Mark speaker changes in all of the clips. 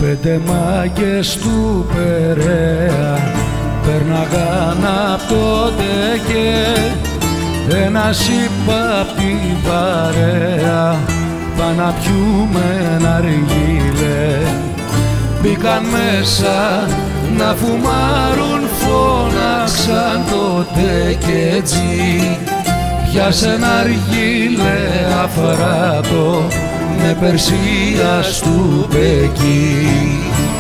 Speaker 1: 5 μάγκες του Περαία πέρναγαν απ' τότε και ένας είπα απ' την παρέα πά' να πιούμε ναργίλε. Μπήκαν μέσα να φουμάρουν, φώναξαν τότε και έτσι πιάσε ναργίλε αφράτο με Περσία στου Πεκί.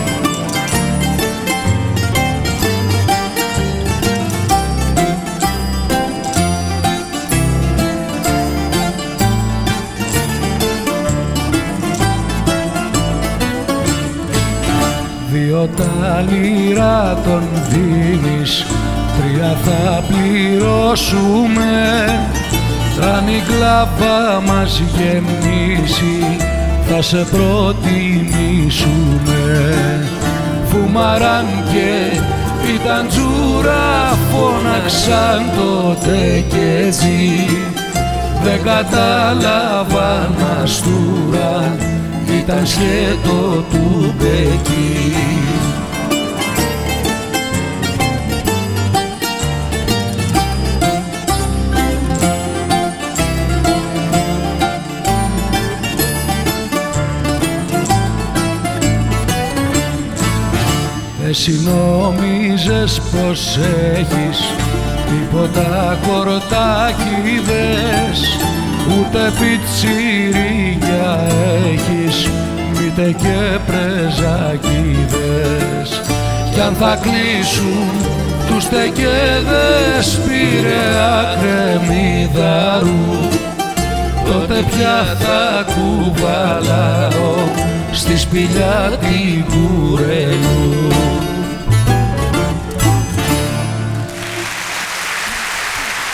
Speaker 1: Δύο τα λίρα τον δίνεις, 3 θα πληρώσουμε. Αν η κλάπα μας γεμίσει θα σε προτιμήσουμε. Φουμαράν και ήταν τζούρα, φώναξαν τότε και έτσι δεν κατάλαβαν μαστούρα, ήταν σκέτο του Πεκί. Εσύ νόμιζες πως έχεις τίποτα κορτάκιδες, ούτε πιτσιρίκια έχεις, μήτε και πρεζακίδες. Κι αν θα κλείσουν τους τεκέδες Πειραιά Κρεμμύδαρου, τότε πια θα κουβαλάω στη σπηλιά την κουρέλα.